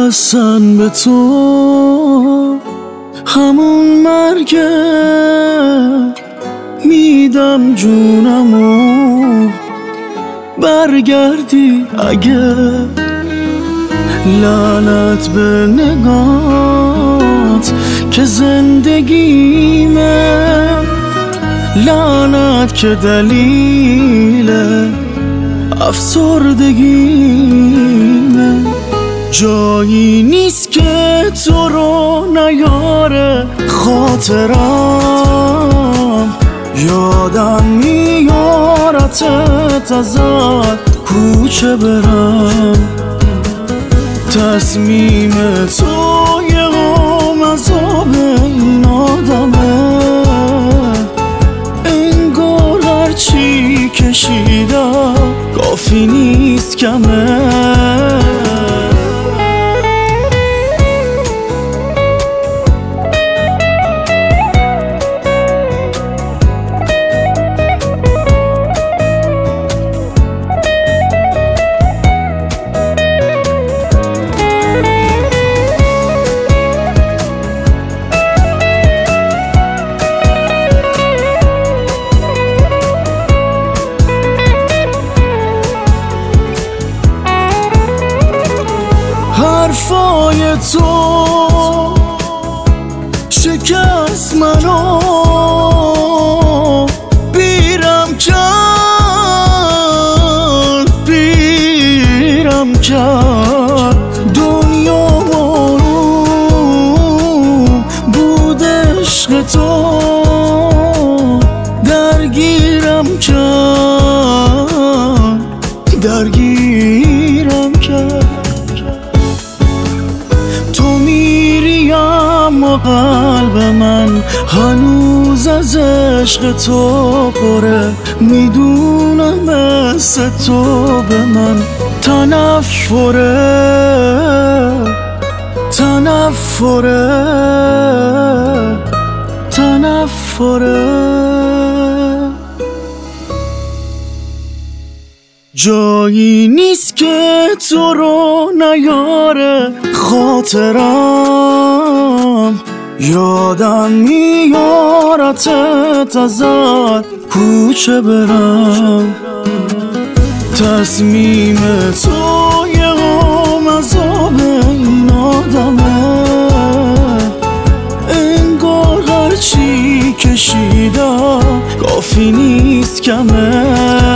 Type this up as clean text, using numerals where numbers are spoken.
بستن به تو همون مرگه، میدم جونمو برگردی اگه. لعنت به نگات که زندگیمه، لعنت که دلیل افسردگیمه. جایی نیست که تو رو نیاره خاطرم، یادم میارتت ازت کوچه برم. تصمیم تو یه قوم عذاب این آدمه، انگار هرچی کشیدم کافی نیست کمه. حرفای تو شکست منو، پیرم کرد دنیا آروم بود عشق تو، درگیرم کرد. تو میری اما قلب من هنوز از عشق تو پره، میدونم مثل تو به من تنفره. جایی نیست که تو رو نیاره خاطرم، یادم میارتت ازت کوچه برم. تصمیم تو یه قوم عذاب این آدمه، انگار هرچی کشیدم کافی نیست کمه.